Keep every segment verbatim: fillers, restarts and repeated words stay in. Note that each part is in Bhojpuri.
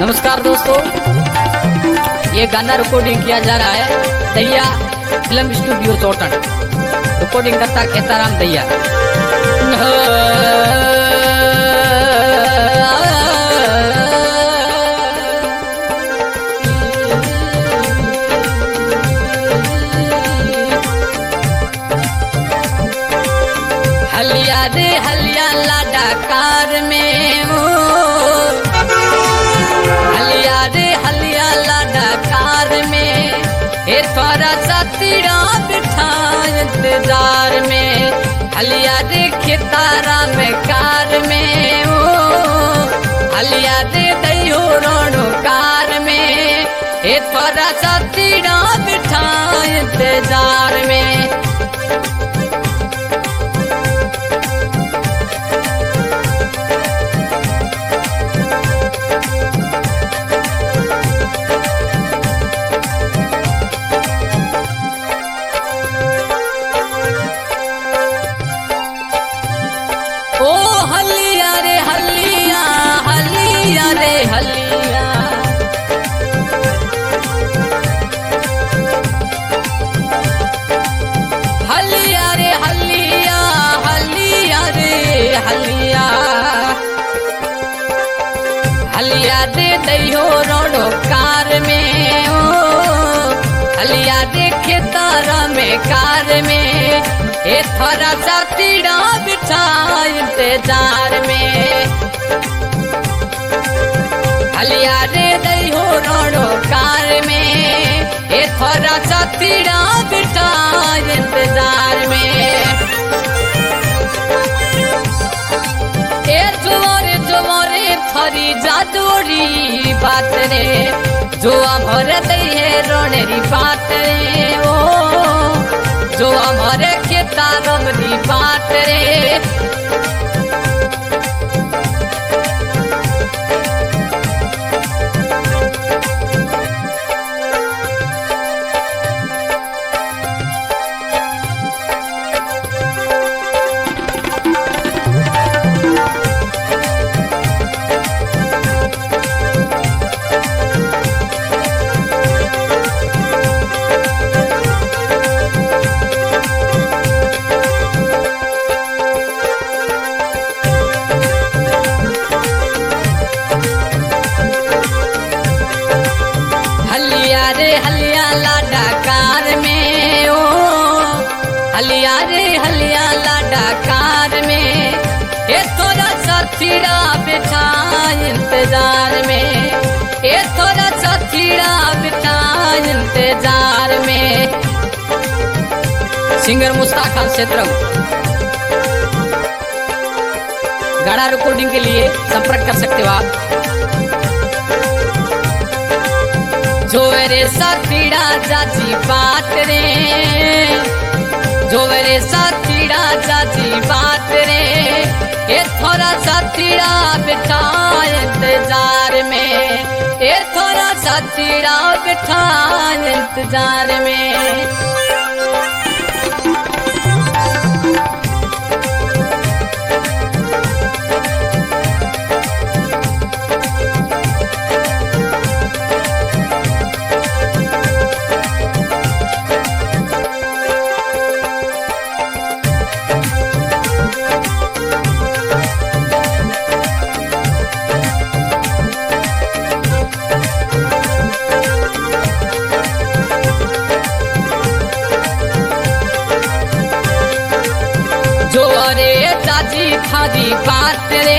नमस्कार दोस्तों, ये गाना रिकॉर्डिंग किया जा रहा है दैया फिल्म स्टूडियो चौटन। रिकॉर्डिंग करता खेताराम दैया। हलिया रे हलिया लाडा कार में हो, हलिया रे हलिया लाडा कार में, ए थोड़ा सा तीरा बिठा इंतजार में। हलिया रे खेतारा में कार में हो, हलिया रे दैयो रोनो कार में, ए थोड़ा सा तीरा बिठा इंतजार में। ओ हलिया रे हलिया, हलिया रे हलिया, हलिया रे हलिया, हलिया रे हलिया, हलिया दे दैयो रोडो कार में ओ, हलिया दे खेतारा में कार में, ए थोड़ा सा तीड़ा बिठा इंतजार में। हलिया रे दैयो रोडो कार में, ए थोड़ा सा तीड़ा बिठा इंतजार में। ए जोरे जोरे थरी जादूरी बात रे, जो भर दैये रोनेरी बात रे ओ, जो हमारे खेतारम दी बात रे। हलिया रे हलिया लाडा कार में ओ, हलिया रे हलिया लाडा कार में, ए थोड़ा सा तीड़ा बिठा इंतजार में, ए थोड़ा सा तीड़ा बिठा इंतजार में। सिंगर मुस्ताक खान क्षेत्र गाना रिकॉर्डिंग के लिए संपर्क कर सकते हो आप। जो रे साथीड़ा चाची बात रे, जो रे साथीड़ा चाची बात रे, ए थोड़ा साथीड़ा बिठा इंतजार में, ए थोड़ा साथीड़ा बिठा इंतजार में। जो रे चाची थारी बात रे,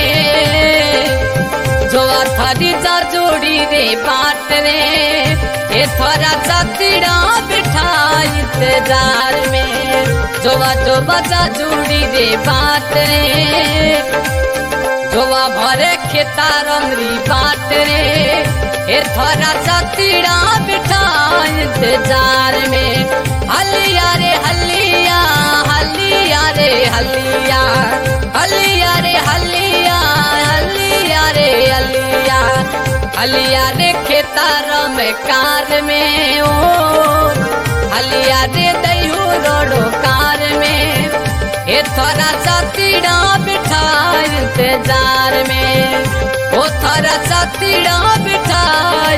जो थारी जा जोड़ी रे बात रे, ए थोड़ा सा तीड़ा बिठा इंतजार में। जो जो बजा जोड़ी रे बात रे, जो भरे खेतारम री बात रे, ए थोड़ा सा तीड़ा बिठा इंतजार में। हलिया रे हलिया, हलिया रे हलिया, हलिया रे हलिया, हलिया रे हलिया, हलिया रे खेतारम कार में ओ, हलिया रे दैयो रोडो कार में, ए थोड़ा सा तीड़ा बिठा इंतजार में। ओ थोड़ा सा तीड़ा बिठा